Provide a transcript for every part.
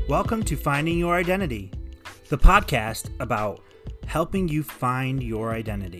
Welcome to Finding Your Identity, the podcast about helping you find your identity.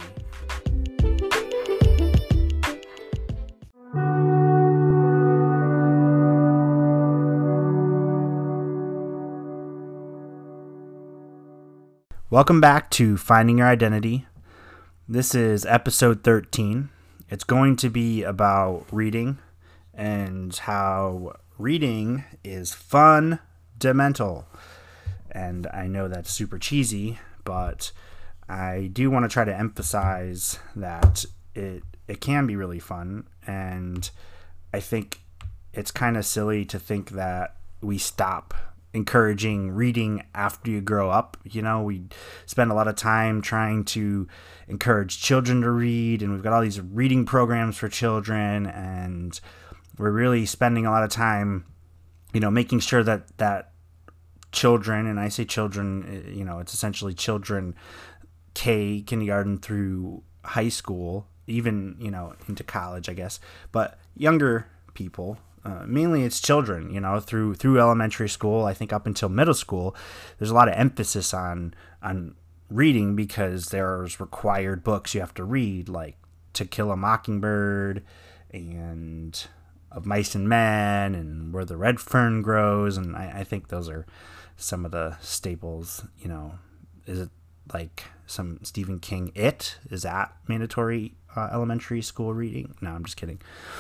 Welcome back to Finding Your Identity. This is episode 13. It's going to be about reading and how reading is fundamental. And I know that's super cheesy, but I do want to try to emphasize that it can be really fun. And I think it's kind of silly to think that we stop encouraging reading after you grow up. You know, we spend a lot of time trying to encourage children to read, and we've got all these reading programs for children, and we're really spending a lot of time, you know, making sure that children, and I say children, you know, it's essentially children kindergarten through high school, even, you know, into college, I guess, but younger people, mainly it's children, you know, through elementary school, I think up until middle school, there's a lot of emphasis on reading because there's required books you have to read, like To Kill a Mockingbird and Of Mice and Men and Where the Red Fern Grows, and I think those are some of the staples, you know. Is it like some Stephen King, is that mandatory elementary school reading? No, I'm just kidding.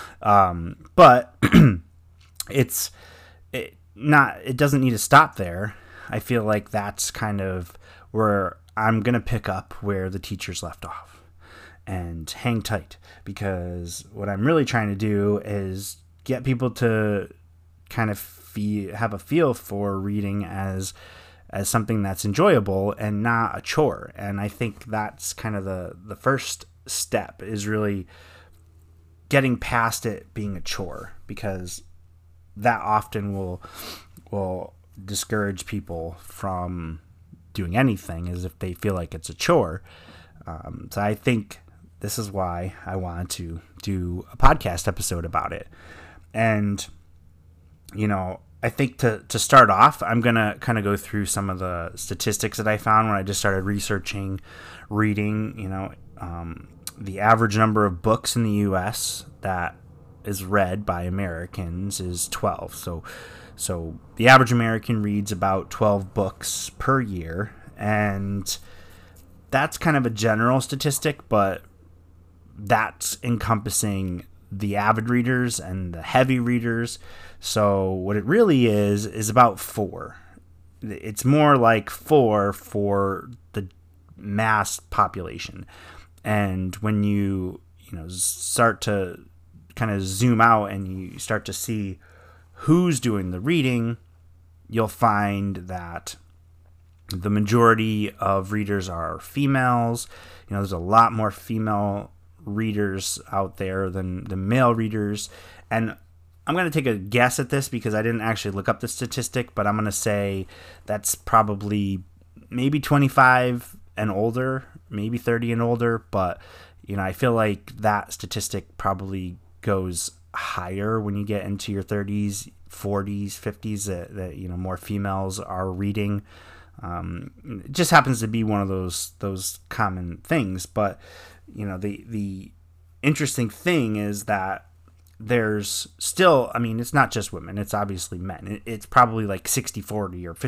But it doesn't need to stop there. I feel like that's kind of where I'm going to pick up where the teachers left off, and hang tight, because what I'm really trying to do is get people to kind of have a feel for reading as something that's enjoyable and not a chore. And I think that's kind of the first step, is really getting past it being a chore, because that often will discourage people from doing anything, as if they feel like it's a chore. So I think this is why I wanted to do a podcast episode about it. And, you know, I think to start off, I'm going to kind of go through some of the statistics that I found when I just started researching reading. You know, the average number of books in the U.S. that is read by Americans is 12. So the average American reads about 12 books per year, and that's kind of a general statistic, but that's encompassing the avid readers and the heavy readers. So what it really is about 4. It's more like 4 for the mass population. And when you start to kind of zoom out and you start to see who's doing the reading, you'll find that the majority of readers are females. You know, there's a lot more female readers out there than the male readers. And I'm going to take a guess at this because I didn't actually look up the statistic, but I'm going to say that's probably maybe 25 and older, maybe 30 and older. But, you know, I feel like that statistic probably goes higher when you get into your 30s, 40s, 50s, that you know, more females are reading. It just happens to be one of those common things. But, you know, the interesting thing is that there's still, I mean, it's not just women, it's obviously men. It's probably like 60-40 or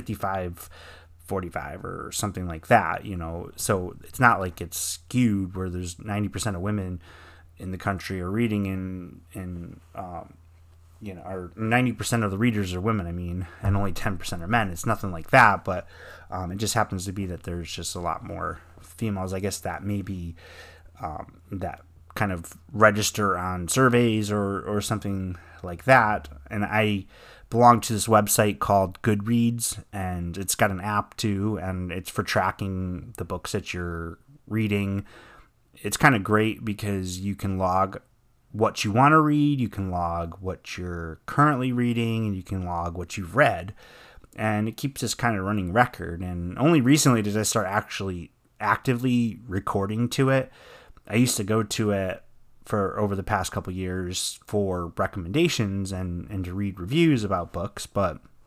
55-45 or something like that, you know. So it's not like it's skewed where there's 90% of women in the country are reading, and you know, or 90% of the readers are women, I mean, and only 10% are men. It's nothing like that, but it just happens to be that there's just a lot more females. I guess that maybe that kind of register on surveys or something like that. And I belong to this website called Goodreads, and it's got an app too, and it's for tracking the books that you're reading. It's kind of great because you can log what you want to read, you can log what you're currently reading, and you can log what you've read, and it keeps this kind of running record. And only recently did I start actually actively recording to it. I used to go to it for over the past couple years for recommendations and to read reviews about books, but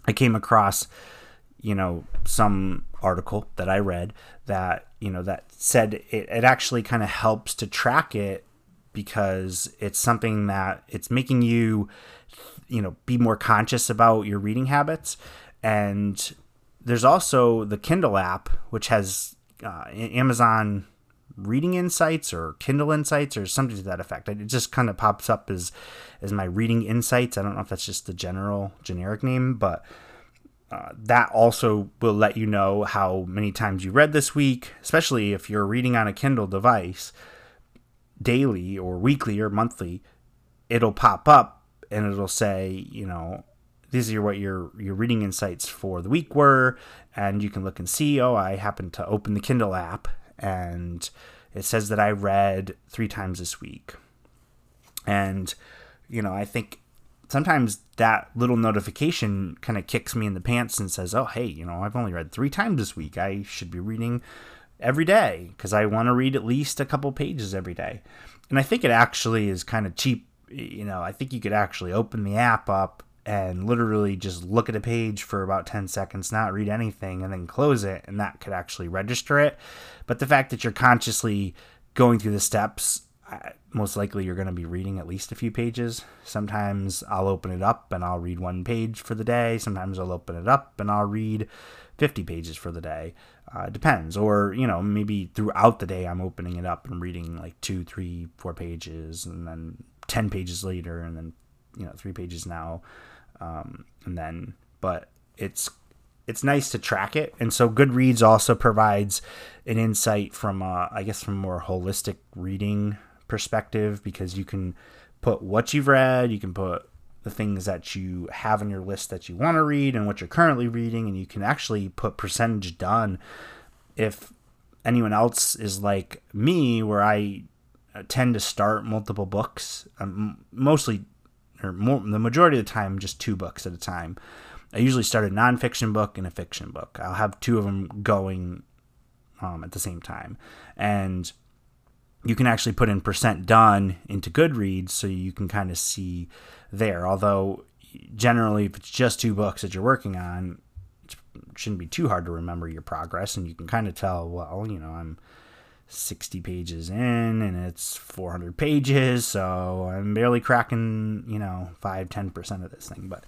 I came across, some article that I read that, that said it actually kind of helps to track it because it's something that it's making you, be more conscious about your reading habits. And there's also the Kindle app, which has Amazon Reading Insights or Kindle Insights or something to that effect. It just kind of pops up as my Reading Insights. I don't know if that's just the generic name, but that also will let you know how many times you read this week, especially if you're reading on a Kindle device daily or weekly or monthly. It'll pop up and it'll say, these are what your reading insights for the week were, and you can look and see, I happened to open the Kindle app and it says that I read 3 times this week. And, I think sometimes that little notification kind of kicks me in the pants and says, oh, hey, I've only read 3 times this week. I should be reading every day because I want to read at least a couple pages every day. And I think it actually is kind of cheap. I think you could actually open the app up and literally just look at a page for about 10 seconds, not read anything, and then close it, and that could actually register it. But the fact that you're consciously going through the steps, most likely you're going to be reading at least a few pages. Sometimes I'll open it up and I'll read 1 page for the day. Sometimes I'll open it up and I'll read 50 pages for the day. It depends. Or, maybe throughout the day I'm opening it up and reading like 2, 3, 4 pages, and then 10 pages later, and then 3 pages now. But it's nice to track it. And so Goodreads also provides an insight from a more holistic reading perspective, because you can put what you've read, you can put the things that you have on your list that you want to read and what you're currently reading, and you can actually put percentage done. If anyone else is like me, where I tend to start multiple books, the majority of the time, just 2 books at a time. I usually start a nonfiction book and a fiction book. I'll have 2 of them going at the same time. And you can actually put in percent done into Goodreads so you can kind of see there. Although generally, if it's just 2 books that you're working on, it shouldn't be too hard to remember your progress. And you can kind of tell, well, I'm 60 pages in and it's 400 pages, so I'm barely cracking 5-10% of this thing. But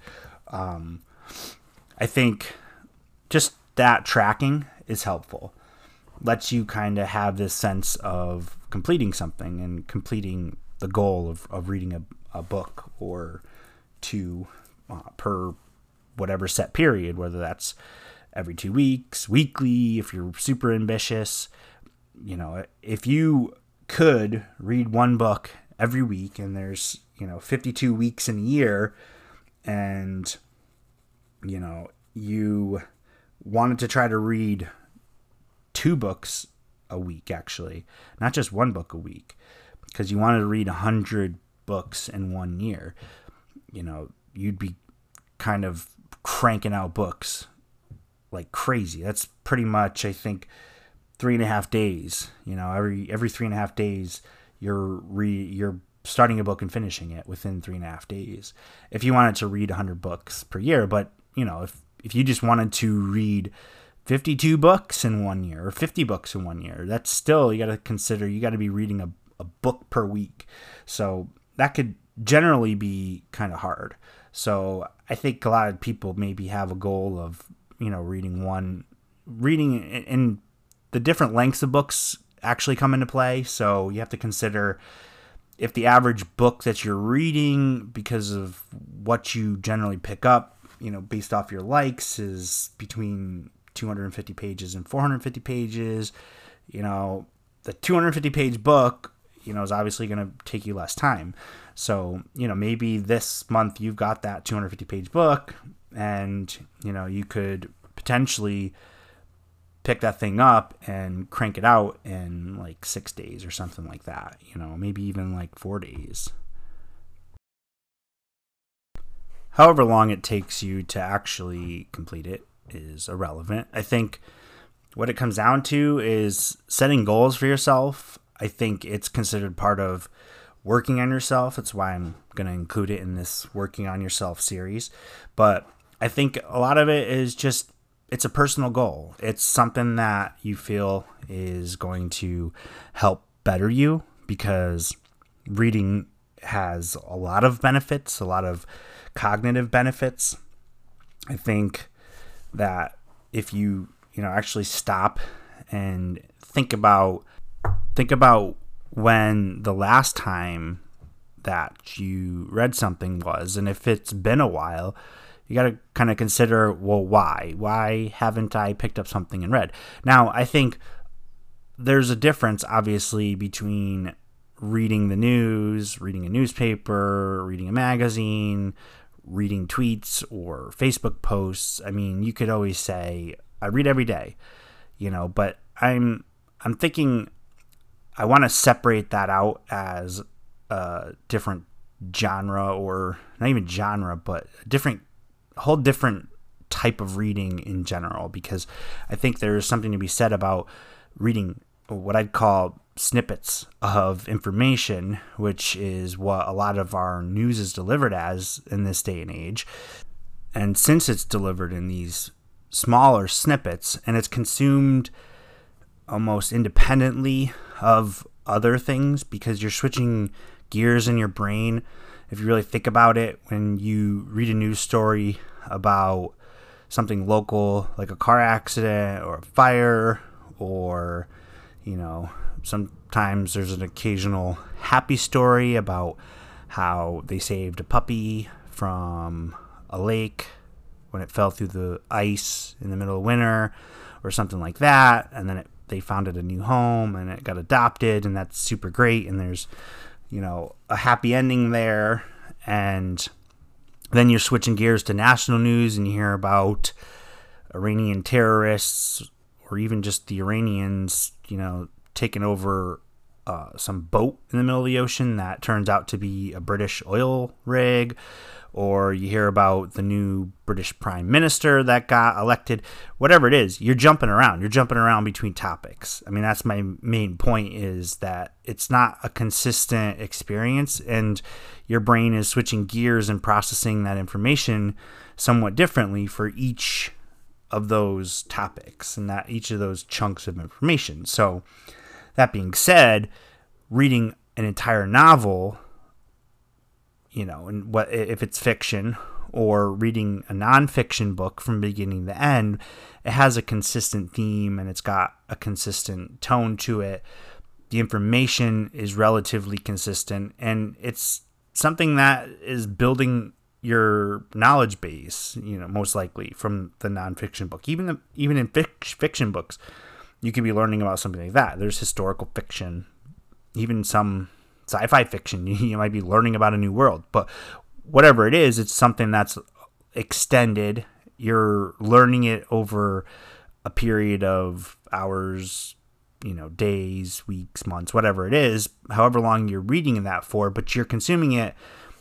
I think just that tracking is helpful. Lets you kind of have this sense of completing something and completing the goal of reading a book or 2 per whatever set period, whether that's every 2 weeks, weekly, if you're super ambitious. If you could read 1 book every week, and there's, 52 weeks in a year, and, you wanted to try to read 2 books a week, actually, not just 1 book a week, because you wanted to read 100 books in 1 year, you'd be kind of cranking out books like crazy. That's pretty much, I think, 3.5 days. Every 3.5 days, you're starting a book and finishing it within 3.5 days. If you wanted to read 100 books per year, but if you just wanted to read 52 books in 1 year or 50 books in 1 year, that's still, you got to consider, you got to be reading a book per week. So that could generally be kind of hard. So I think a lot of people maybe have a goal of, reading in the different lengths of books actually come into play. So you have to consider if the average book that you're reading, because of what you generally pick up, based off your likes, is between 250 pages and 450 pages, the 250 page book, is obviously going to take you less time. So, maybe this month you've got that 250 page book, and, you could potentially pick that thing up and crank it out in like 6 days or something like that, maybe even like 4 days. However long it takes you to actually complete it is irrelevant. I think what it comes down to is setting goals for yourself. I think it's considered part of working on yourself. That's why I'm going to include it in this Working on Yourself series. But I think a lot of it is just, it's a personal goal. It's something that you feel is going to help better you, because reading has a lot of benefits, a lot of cognitive benefits. I think that if you actually stop and think about when the last time that you read something was, and if it's been a while, you got to kind of consider, well, why haven't I picked up something and read? Now, I think there's a difference, obviously, between reading the news, reading a newspaper, reading a magazine, reading tweets or Facebook posts. I mean, you could always say, I read every day, but I'm thinking I want to separate that out as a different genre, or not even genre, but a whole different type of reading in general, because I think there's something to be said about reading what I'd call snippets of information, which is what a lot of our news is delivered as in this day and age. And since it's delivered in these smaller snippets and it's consumed almost independently of other things, because you're switching gears in your brain, if you really think about it, when you read a news story about something local, like a car accident or a fire, or sometimes there's an occasional happy story about how they saved a puppy from a lake when it fell through the ice in the middle of winter, or something like that, and then they found it a new home and it got adopted, and that's super great, and there's a happy ending there. And then you're switching gears to national news and you hear about Iranian terrorists, or even just the Iranians taking over some boat in the middle of the ocean that turns out to be a British oil rig, or you hear about the new British Prime Minister that got elected. Whatever it is, you're jumping around. You're jumping around between topics. I mean, that's my main point, is that it's not a consistent experience, and your brain is switching gears and processing that information somewhat differently for each of those topics and that each of those chunks of information. So that being said, reading an entire novel, and what if it's fiction, or reading a nonfiction book from beginning to end, it has a consistent theme and it's got a consistent tone to it. The information is relatively consistent, and it's something that is building your knowledge base, most likely from the nonfiction book. Even in fiction books, you could be learning about something like that. There's historical fiction, even some sci-fi fiction. You might be learning about a new world, but whatever it is, it's something that's extended. You're learning it over a period of hours, days, weeks, months, whatever it is, however long you're reading that for, but you're consuming it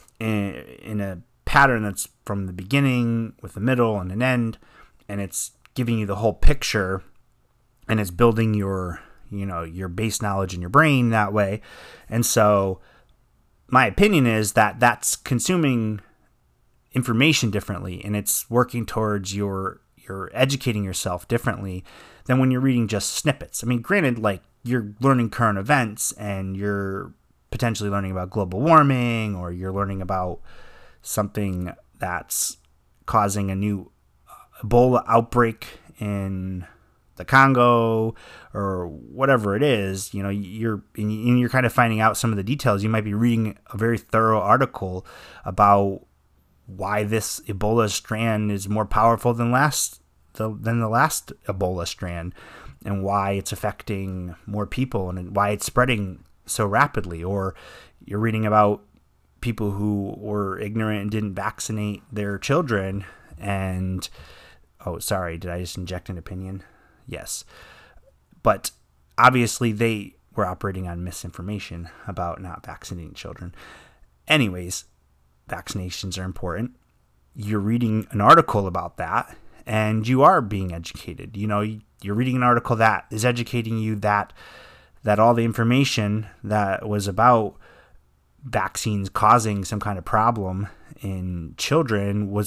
in a pattern that's from the beginning with a middle and an end, and it's giving you the whole picture, and it's building your base knowledge in your brain that way. And so my opinion is that that's consuming information differently, and it's working towards you're educating yourself differently than when you're reading just snippets. I mean, granted, like, you're learning current events and you're potentially learning about global warming, or you're learning about something that's causing a new Ebola outbreak in the Congo, or whatever it is. You're kind of finding out some of the details. You might be reading a very thorough article about why this Ebola strand is more powerful than the last Ebola strand, and why it's affecting more people, and why it's spreading so rapidly. Or you're reading about people who were ignorant and didn't vaccinate their children, and did I just inject an opinion? Yes. But obviously they were operating on misinformation about not vaccinating children. Anyways, vaccinations are important. You're reading an article about that, and you are being educated. You're reading an article that is educating you that all the information that was about vaccines causing some kind of problem in children was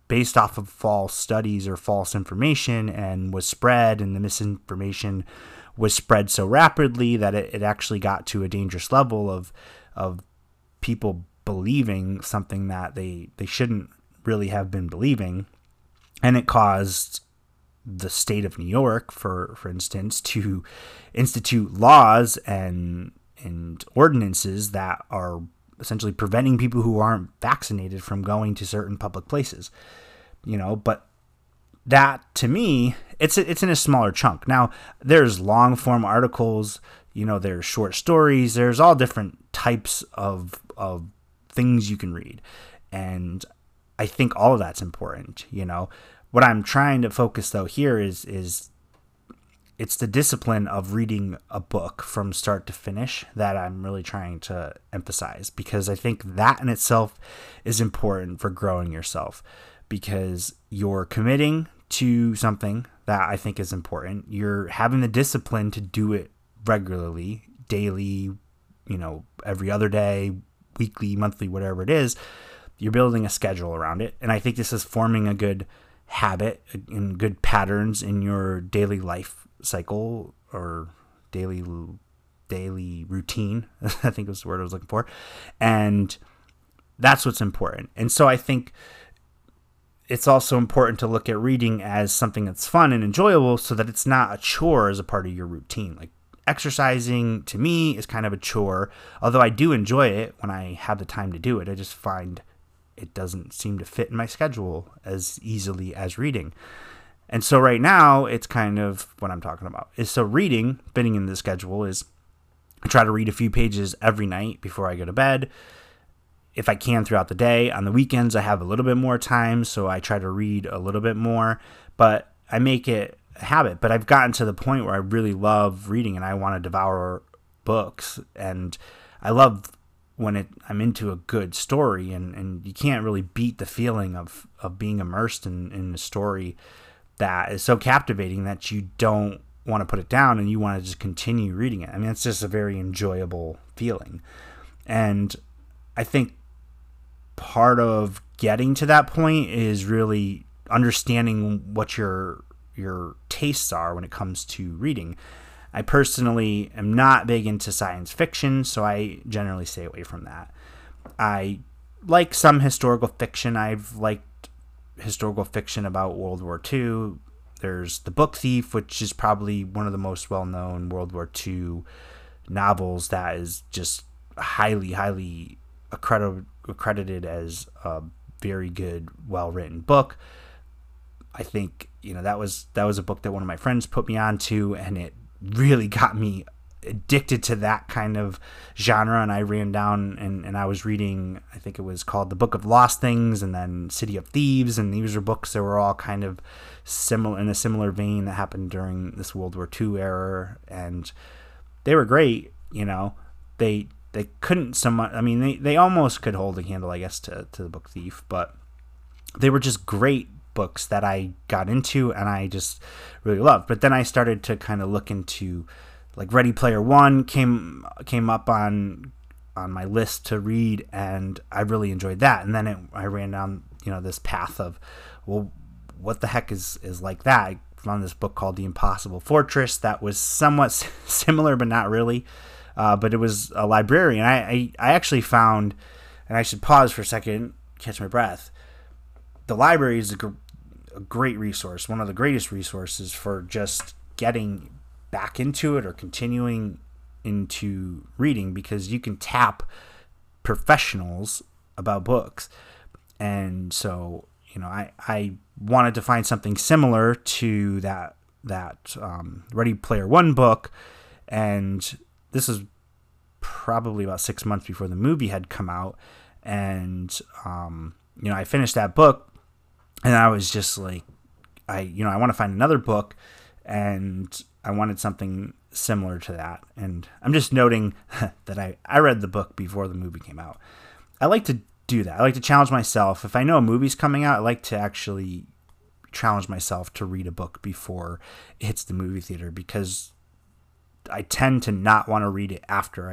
based off of false studies or false information and was spread, and the misinformation was spread so rapidly that it actually got to a dangerous level of people believing something that they shouldn't really have been believing. And it caused the state of New York, for instance, to institute laws and ordinances that are essentially preventing people who aren't vaccinated from going to certain public places. But that, to me, it's in a smaller chunk. Now, there's long form articles, there's short stories, there's all different types of things you can read. And I think all of that's important. What I'm trying to focus though here is it's the discipline of reading a book from start to finish that I'm really trying to emphasize, because I think that in itself is important for growing yourself, because you're committing to something that I think is important. You're having the discipline to do it regularly, daily, every other day, weekly, monthly, whatever it is. You're building a schedule around it. And I think this is forming a good habit and good patterns in your daily life cycle, or daily routine, I think was the word I was looking for. And that's what's important. And so I think it's also important to look at reading as something that's fun and enjoyable, so that it's not a chore as a part of your routine. Like exercising to me is kind of a chore, although I do enjoy it when I have the time to do it. I just find it doesn't seem to fit in my schedule as easily as reading. And so right now, it's kind of what I'm talking about. So reading, fitting in the schedule, is I try to read a few pages every night before I go to bed. If I can throughout the day. On the weekends, I have a little bit more time, so I try to read a little bit more. But I make it a habit. But I've gotten to the point where I really love reading, and I want to devour books. And I love when I'm into a good story, and you can't really beat the feeling of being immersed in a story that is so captivating that you don't want to put it down and you want to just continue reading it. I mean, it's just a very enjoyable feeling. And I think part of getting to that point is really understanding what your tastes are when it comes to reading. I personally am not big into science fiction, so I generally stay away from that. I like some historical fiction. I've liked historical fiction about World War II. There's The Book Thief, which is probably one of the most well-known World War II novels that is just highly, highly accredited as a very good, well-written book. I think, that was a book that one of my friends put me onto, and it really got me addicted to that kind of genre. And I ran down and I was reading, I think it was called The Book of Lost Things, and then City of Thieves. And these were books that were all kind of similar, in a similar vein, that happened during this World War II era. And they were great. They couldn't so much, I mean, they almost could hold a candle, I guess, to The Book Thief, but they were just great books that I got into and I just really loved. But then I started to kind of look into, like, Ready Player One came up on my list to read, and I really enjoyed that. And then I ran down this path of, well, what the heck is like that? I found this book called The Impossible Fortress that was somewhat similar, but not really. But it was a librarian. I actually found, and I should pause for a second, catch my breath. The library is a great resource, one of the greatest resources for just getting back into it or continuing into reading, because you can tap professionals about books. And so, I wanted to find something similar to that Ready Player One book, and this is probably about 6 months before the movie had come out. And, I finished that book, and I was just like, I want to find another book, and I wanted something similar to that. And I'm just noting that I read the book before the movie came out. I like to do that. I like to challenge myself. If I know a movie's coming out, I like to actually challenge myself to read a book before it hits the movie theater, because I tend to not want to read it after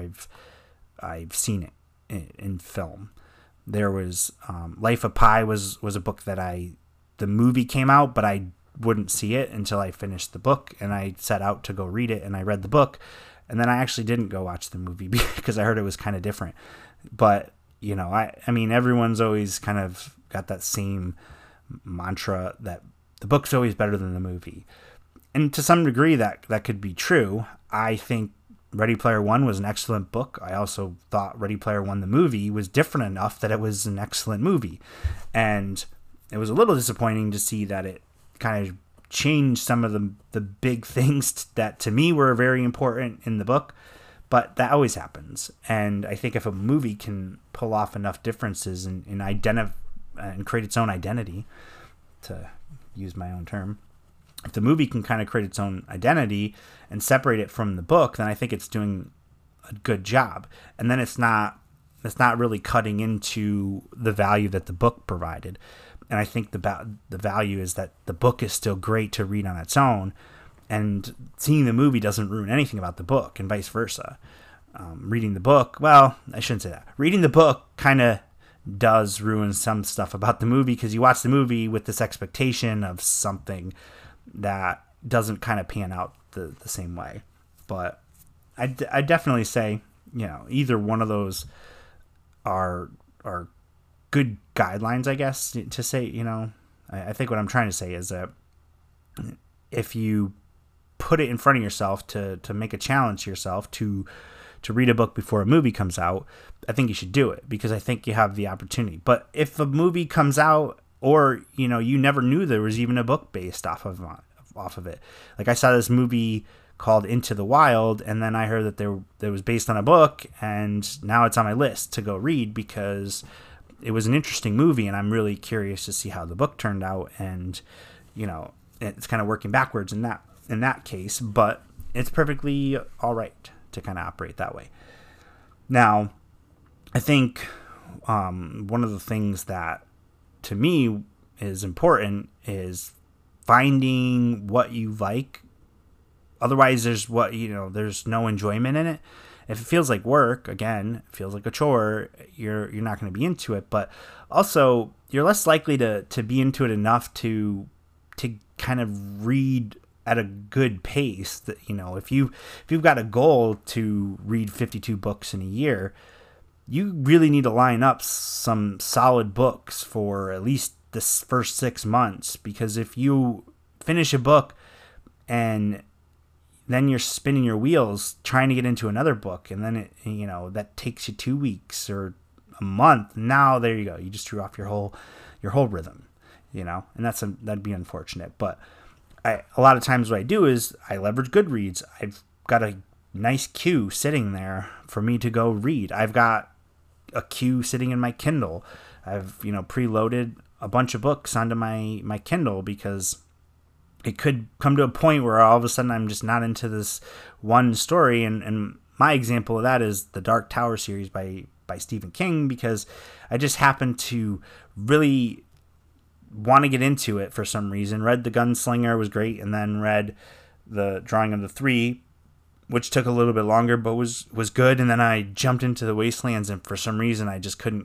I've seen it in film. There was Life of Pi was a book that I the movie came out, but I wouldn't see it until I finished the book, and I set out to go read it, and I read the book, and then I actually didn't go watch the movie because I heard it was kind of different. But, you know, I mean, everyone's always kind of got that same mantra that the book's always better than the movie. And to some degree that could be true. I think Ready Player One was an excellent book. I also thought Ready Player One, the movie, was different enough that it was an excellent movie. And it was a little disappointing to see that it kind of changed some of the big things that to me were very important in the book. But that always happens. And I think if a movie can pull off enough differences and create its own identity, to use my own term, if the movie can kind of create its own identity and separate it from the book, then I think it's doing a good job. And then it's not really cutting into the value that the book provided. And I think the value is that the book is still great to read on its own, and seeing the movie doesn't ruin anything about the book, and vice versa. Reading the book, well, I shouldn't say that. Reading the book kind of does ruin some stuff about the movie, because you watch the movie with this expectation of something that doesn't kind of pan out the same way. But I definitely say, you know, either one of those are good guidelines, I guess, to say, you know. I think what I'm trying to say is that if you put it in front of yourself to make a challenge to yourself to read a book before a movie comes out, I think you should do it, because I think you have the opportunity. But if a movie comes out, or, you know, you never knew there was even a book based off of it. Like, I saw this movie called Into the Wild, and then I heard that there was based on a book, and now it's on my list to go read because it was an interesting movie, and I'm really curious to see how the book turned out. And, you know, it's kind of working backwards in that case, but it's perfectly all right to kind of operate that way. Now, I think one of the things that to me is important is finding what you like. Otherwise, there's no enjoyment in it. If it feels like work, again, it feels like a chore, you're not going to be into it. But also, you're less likely to be into it enough to kind of read at a good pace. That, you know, if you've got a goal to read 52 books in a year, you really need to line up some solid books for at least the first 6 months, because if you finish a book and then you're spinning your wheels trying to get into another book, and then that takes you 2 weeks or a month, now there you go, you just threw off your whole rhythm, you know, and that'd be unfortunate. But a lot of times what I do is I leverage Goodreads. I've got a nice queue sitting there for me to go read. I've got a queue sitting in my Kindle. I've, preloaded a bunch of books onto my Kindle, because it could come to a point where all of a sudden I'm just not into this one story. And my example of that is the Dark Tower series by Stephen King, because I just happened to really want to get into it for some reason. Read The Gunslinger, was great, and then read The Drawing of the Three, which took a little bit longer but was good. And then I jumped into The Wastelands, and for some reason I just couldn't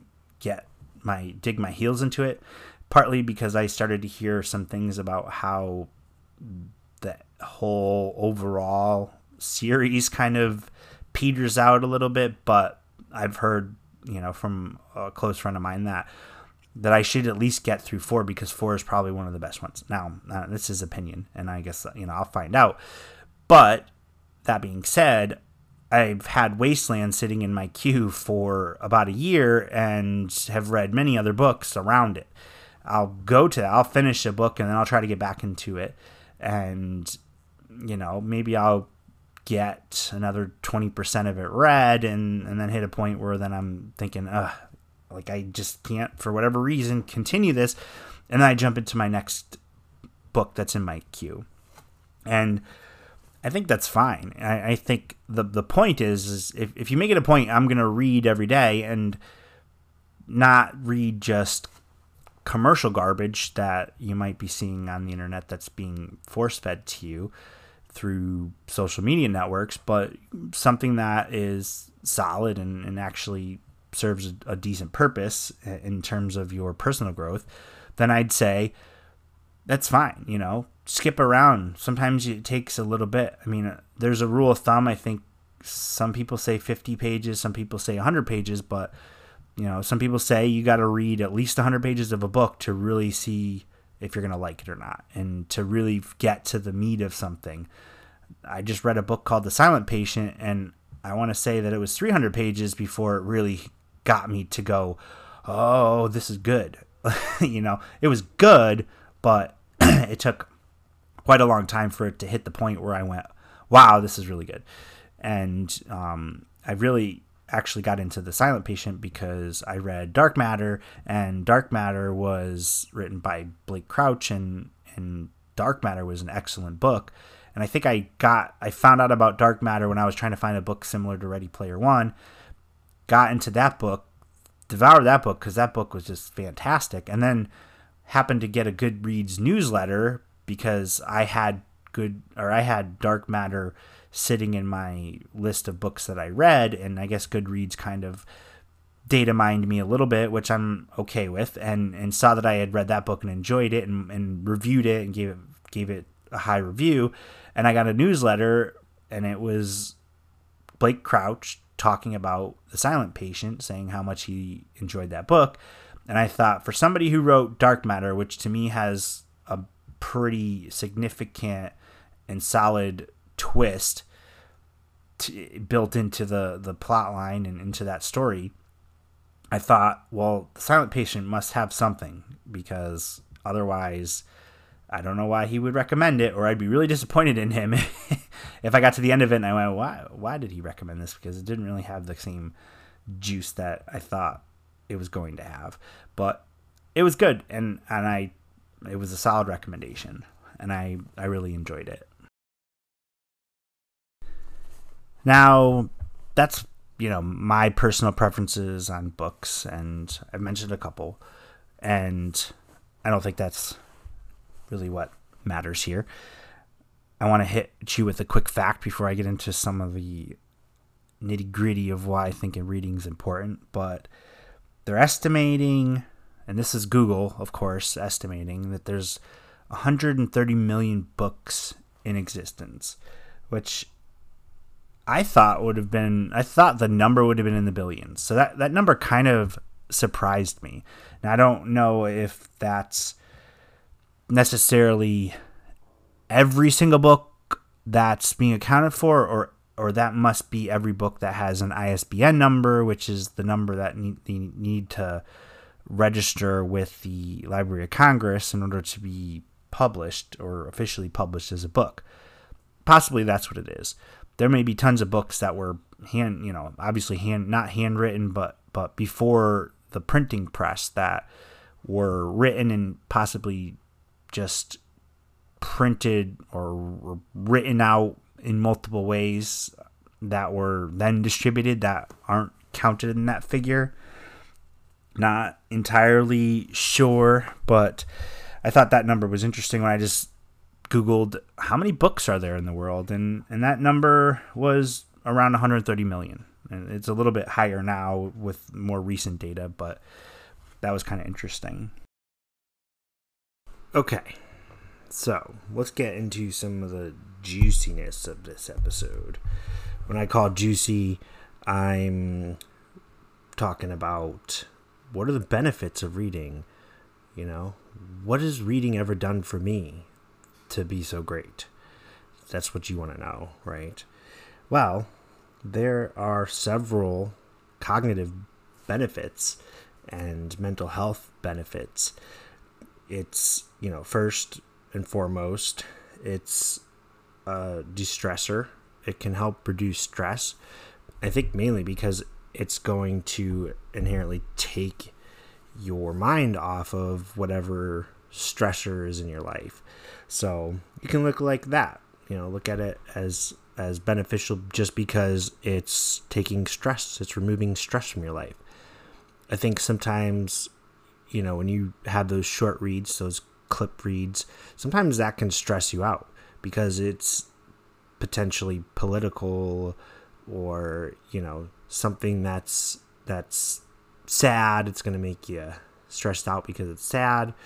dig my heels into it, partly because I started to hear some things about how the whole overall series kind of peters out a little bit. But I've heard, from a close friend of mine that I should at least get through 4, because 4 is probably one of the best ones. Now, this is opinion, and I guess, I'll find out. But that being said, I've had Wasteland sitting in my queue for about a year and have read many other books around it. I'll finish a book and then I'll try to get back into it. And, maybe I'll get another 20% of it read and then hit a point where then I'm thinking, I just can't, for whatever reason, continue this. And then I jump into my next book that's in my queue. And I think that's fine. I think the point is if you make it a point, I'm going to read every day and not read just commercial garbage that you might be seeing on the internet that's being force-fed to you through social media networks, but something that is solid and actually serves a decent purpose in terms of your personal growth, then I'd say that's fine, skip around. Sometimes it takes a little bit. I mean, there's a rule of thumb. I think some people say 50 pages, some people say 100 pages, but some people say you got to read at least 100 pages of a book to really see if you're going to like it or not, and to really get to the meat of something. I just read a book called The Silent Patient, and I want to say that it was 300 pages before it really got me to go, oh, this is good. It was good, but it took quite a long time for it to hit the point where I went, wow, this is really good. And I really actually got into The Silent Patient because I read Dark Matter, and Dark Matter was written by Blake Crouch, and Dark Matter was an excellent book. And I think I found out about Dark Matter when I was trying to find a book similar to Ready Player One, got into that book, devoured that book because that book was just fantastic, and then happened to get a Goodreads newsletter because I had Dark Matter sitting in my list of books that I read, and I guess Goodreads kind of data mined me a little bit, which I'm okay with, and saw that I had read that book and enjoyed it, and reviewed it and gave it a high review, and I got a newsletter, and it was Blake Crouch talking about The Silent Patient, saying how much he enjoyed that book. And I thought, for somebody who wrote Dark Matter, which to me has a pretty significant and solid twist built into the plot line and into that story, I thought, well, The Silent Patient must have something, because otherwise I don't know why he would recommend it, or I'd be really disappointed in him if I got to the end of it and I went, why did he recommend this? Because it didn't really have the same juice that I thought it was going to have. But it was good, and it was a solid recommendation, and I really enjoyed it. Now, that's, my personal preferences on books, and I've mentioned a couple, and I don't think that's really what matters here. I want to hit you with a quick fact before I get into some of the nitty gritty of why I think reading is important, but they're estimating, and this is Google, of course, estimating that there's 130 million books in existence, which I thought the number would have been in the billions. So that number kind of surprised me. Now, I don't know if that's necessarily every single book that's being accounted for, or that must be every book that has an ISBN number, which is the number that they need to register with the Library of Congress in order to be published or officially published as a book. Possibly that's what it is. There may be tons of books that were not handwritten, but before the printing press, that were written and possibly just printed or written out in multiple ways that were then distributed that aren't counted in that figure. Not entirely sure, but I thought that number was interesting when I just Googled how many books are there in the world, and that number was around 130 million. And it's a little bit higher now with more recent data, but that was kind of interesting. Okay, so let's get into some of the juiciness of this episode. When I call juicy, I'm talking about what are the benefits of reading. What has reading ever done for me to be so great? That's what you want to know, right? Well, there are several cognitive benefits and mental health benefits. It's, first and foremost, it's a de-stressor. It can help reduce stress. I think mainly because it's going to inherently take your mind off of whatever stressor is in your life. So you can look like that, look at it as beneficial just because it's taking stress, it's removing stress from your life. I think sometimes, when you have those short reads, those clip reads, sometimes that can stress you out because it's potentially political or, something that's sad. It's going to make you stressed out because it's sad.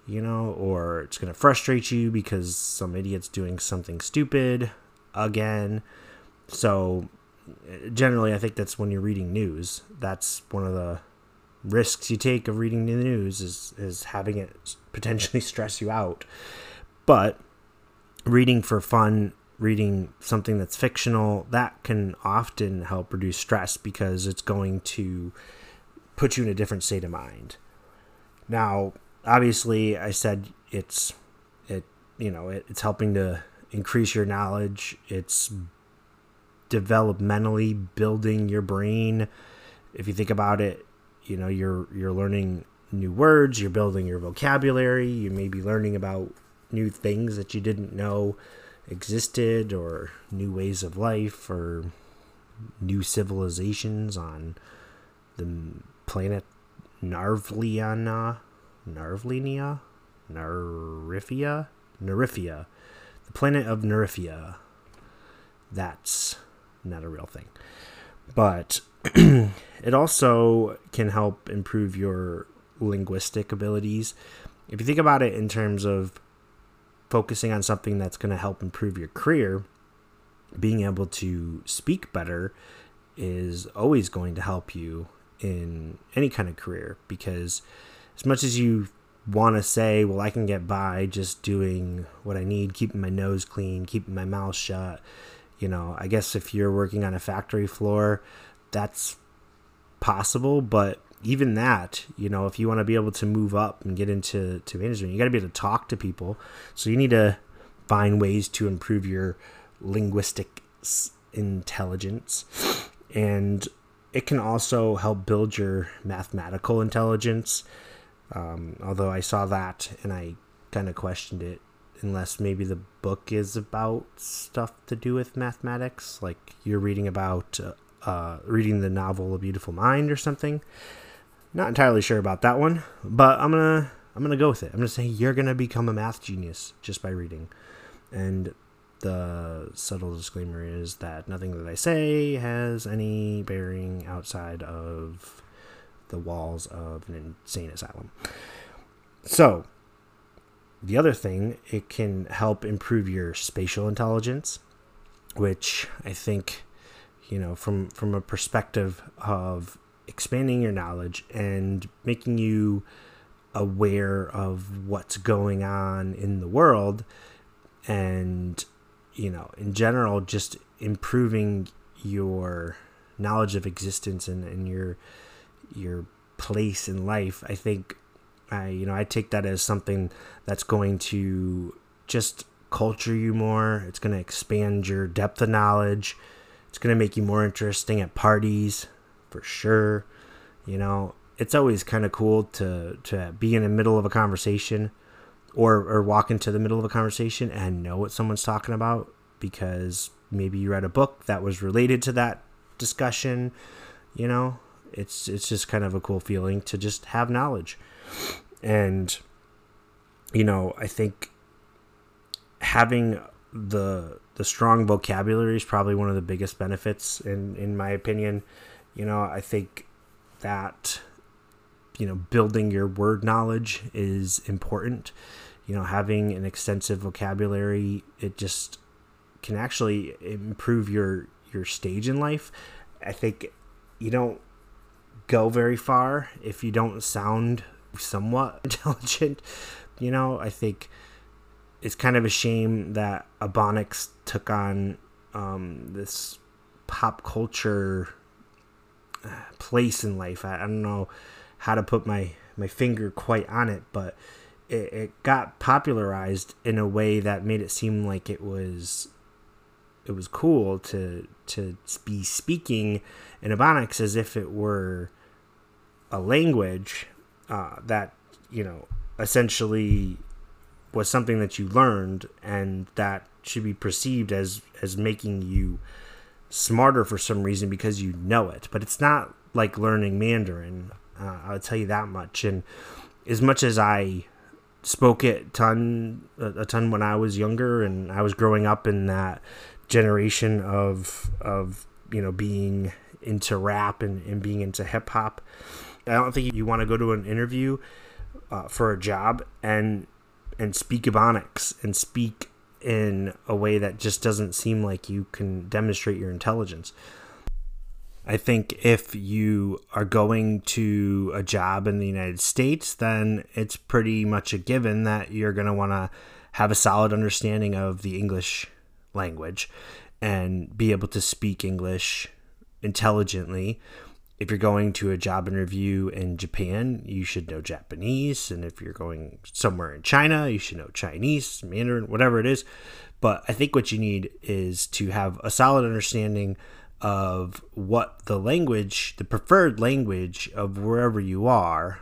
or it's going to frustrate you because some idiot's doing something stupid again. So generally, I think that's when you're reading news. That's one of the risks you take of reading the news is having it potentially stress you out. But reading for fun, reading something that's fictional, that can often help reduce stress because it's going to put you in a different state of mind. Now, obviously, I said it's helping to increase your knowledge. It's developmentally building your brain. If you think about it, you're learning new words, you're building your vocabulary, you may be learning about new things that you didn't know existed, or new ways of life, or new civilizations on the planet Narifia, the planet of Narifia. That's not a real thing, but it also can help improve your linguistic abilities. If you think about it in terms of focusing on something that's going to help improve your career, being able to speak better is always going to help you in any kind of career, because as much as you want to say, well, I can get by just doing what I need, keeping my nose clean, keeping my mouth shut, I guess if you're working on a factory floor, that's possible. But even that, if you want to be able to move up and get into management, you got to be able to talk to people. So you need to find ways to improve your linguistic intelligence. And it can also help build your mathematical intelligence. Although I saw that and I kind of questioned it, unless maybe the book is about stuff to do with mathematics, like you're reading about reading the novel A Beautiful Mind or something. Not entirely sure about that one, but I'm gonna go with it. I'm gonna say you're gonna become a math genius just by reading. And the subtle disclaimer is that nothing that I say has any bearing outside of the walls of an insane asylum. So, the other thing, it can help improve your spatial intelligence, which I think, from a perspective of expanding your knowledge and making you aware of what's going on in the world, and in general, just improving your knowledge of existence and your place in life. I think I take that as something that's going to just culture you more. It's going to expand your depth of knowledge. It's going to make you more interesting at parties, for sure. It's always kind of cool to be in the middle of a conversation or walk into the middle of a conversation and know what someone's talking about, because maybe you read a book that was related to that discussion. It's just kind of a cool feeling to just have knowledge. And I think having the strong vocabulary is probably one of the biggest benefits in my opinion. I think that building your word knowledge is important. Having an extensive vocabulary, it just can actually improve your stage in life. I think you don't go very far if you don't sound somewhat intelligent. I think it's kind of a shame that Ebonics took on this pop culture place in life. I don't know how to put my finger quite on it, but it got popularized in a way that made it seem like it was cool to be speaking in Ebonics as if it were a language that essentially was something that you learned, and that should be perceived as making you smarter for some reason because you know it. But it's not like learning Mandarin, I'll tell you that much. And as much as I spoke it a ton when I was younger, and I was growing up in that generation of being into rap and being into hip hop, I don't think you want to go to an interview for a job and speak Ebonics and speak in a way that just doesn't seem like you can demonstrate your intelligence. I think if you are going to a job in the United States, then it's pretty much a given that you're going to want to have a solid understanding of the English language and be able to speak English intelligently. If you're going to a job interview in Japan, you should know Japanese. And if you're going somewhere in China, you should know Chinese, Mandarin, whatever it is. But I think what you need is to have a solid understanding of what the language, the preferred language of wherever you are.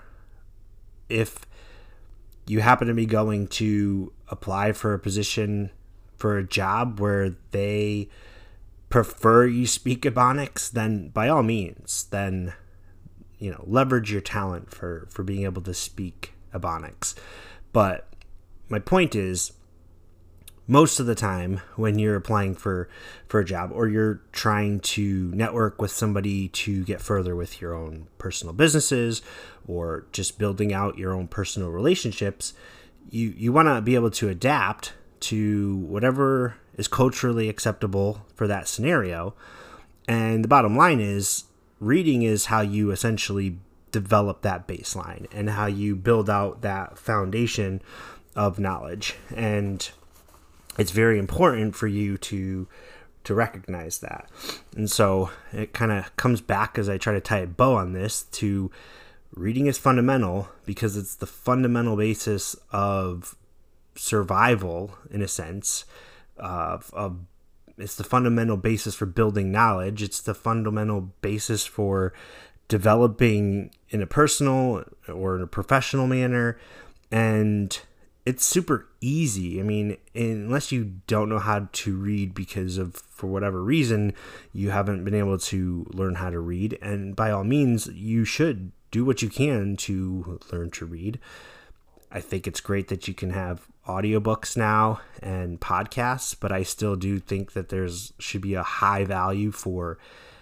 If you happen to be going to apply for a position for a job where they prefer you speak Ebonics, then by all means, then leverage your talent for being able to speak Ebonics. But my point is, most of the time when you're applying for a job or you're trying to network with somebody to get further with your own personal businesses or just building out your own personal relationships, you want to be able to adapt to whatever is culturally acceptable for that scenario. And the bottom line is, reading is how you essentially develop that baseline and how you build out that foundation of knowledge. And it's very important for you to recognize that. And so it kind of comes back, as I try to tie a bow on this, to reading is fundamental because it's the fundamental basis of survival, in a sense. It's the fundamental basis for building knowledge. It's the fundamental basis for developing in a personal or in a professional manner. And it's super easy. I mean, unless you don't know how to read because of, for whatever reason, you haven't been able to learn how to read. And by all means, you should do what you can to learn to read. I think it's great that you can have audiobooks now and podcasts, but I still do think that should be a high value for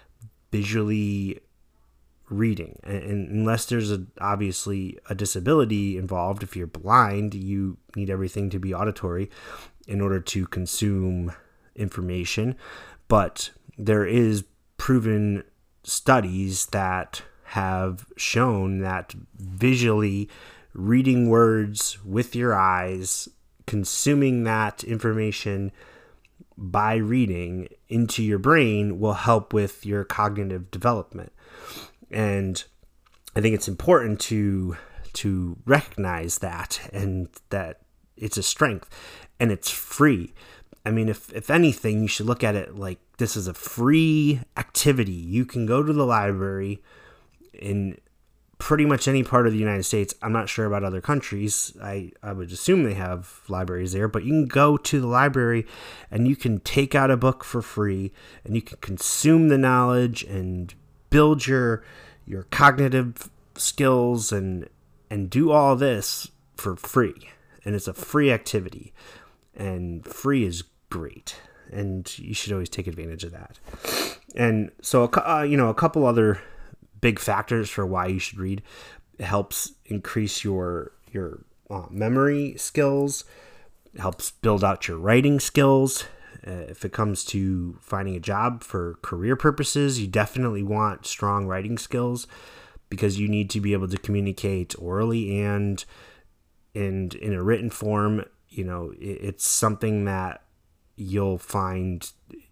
visually reading. And unless there's obviously a disability involved, if you're blind, you need everything to be auditory in order to consume information. But there is proven studies that have shown that visually reading words with your eyes, consuming that information by reading into your brain will help with your cognitive development. And I think it's important to recognize that, and that it's a strength and it's free. I mean, if anything, you should look at it like this is a free activity. You can go to the library in pretty much any part of the United States. I'm not sure about other countries. I would assume they have libraries there, but you can go to the library and you can take out a book for free and you can consume the knowledge and build your cognitive skills and do all this for free. And it's a free activity, and free is great. And you should always take advantage of that. And so, a couple other big factors for why you should read. It helps increase your memory skills. It helps build out your writing skills. If it comes to finding a job for career purposes, you definitely want strong writing skills because you need to be able to communicate orally and in a written form. It's something that you'll find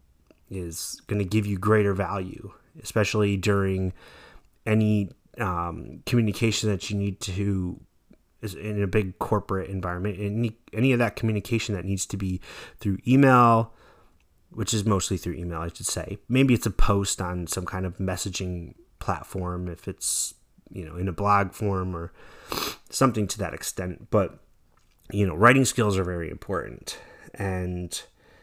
is going to give you greater value, especially during any communication that you need to, in a big corporate environment. Any of that communication that needs to be through email, which is mostly through email, I should say. Maybe it's a post on some kind of messaging platform, if it's, in a blog form or something to that extent. But, writing skills are very important. And,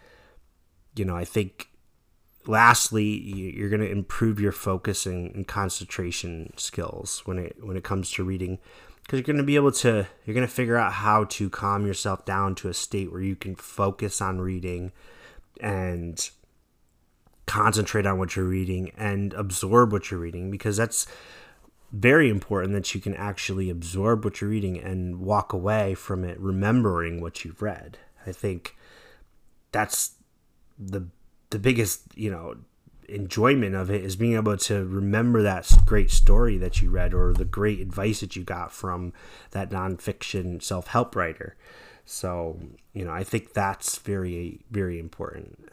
I think lastly, you're going to improve your focus and concentration skills when it comes to reading, because you're going to figure out how to calm yourself down to a state where you can focus on reading and concentrate on what you're reading and absorb what you're reading, because that's very important that you can actually absorb what you're reading and walk away from it remembering what you've read. I think that's the biggest, enjoyment of it, is being able to remember that great story that you read or the great advice that you got from that nonfiction self-help writer. So, I think that's very, very important.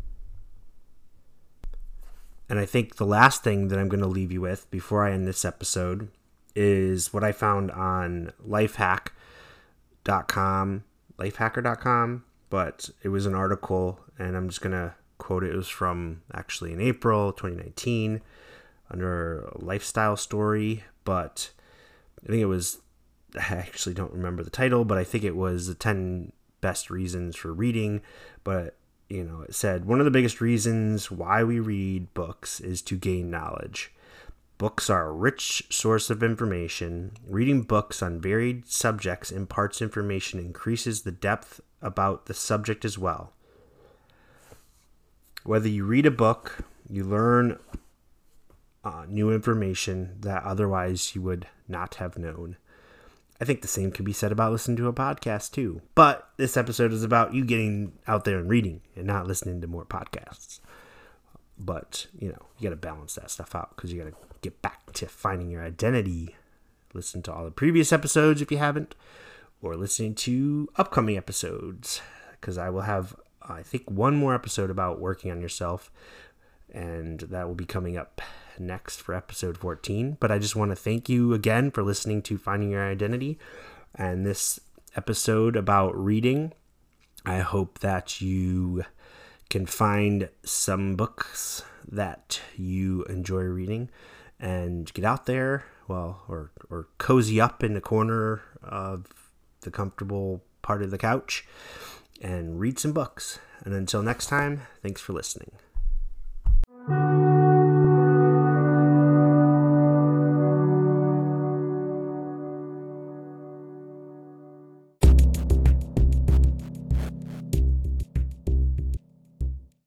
And I think the last thing that I'm going to leave you with before I end this episode is what I found on lifehacker.com, but it was an article, and I'm just going to quote it. It was from actually in April 2019 under a lifestyle story, but I think it was, I actually don't remember the title, but I think it was the 10 best reasons for reading. But it said, one of the biggest reasons why we read books is to gain knowledge. Books are a rich source of information. Reading books on varied subjects imparts information, increases the depth about the subject as well. Whether you read a book, you learn new information that otherwise you would not have known. I think the same can be said about listening to a podcast too. But this episode is about you getting out there and reading and not listening to more podcasts. But, you got to balance that stuff out because you got to get back to finding your identity. Listen to all the previous episodes if you haven't, or listening to upcoming episodes, because I will have, I think, one more episode about working on yourself, and that will be coming up next for episode 14. But I just want to thank you again for listening to Finding Your Identity and this episode about reading. I hope that you can find some books that you enjoy reading and get out there, or cozy up in the corner of the comfortable part of the couch and read some books. And until next time, thanks for listening.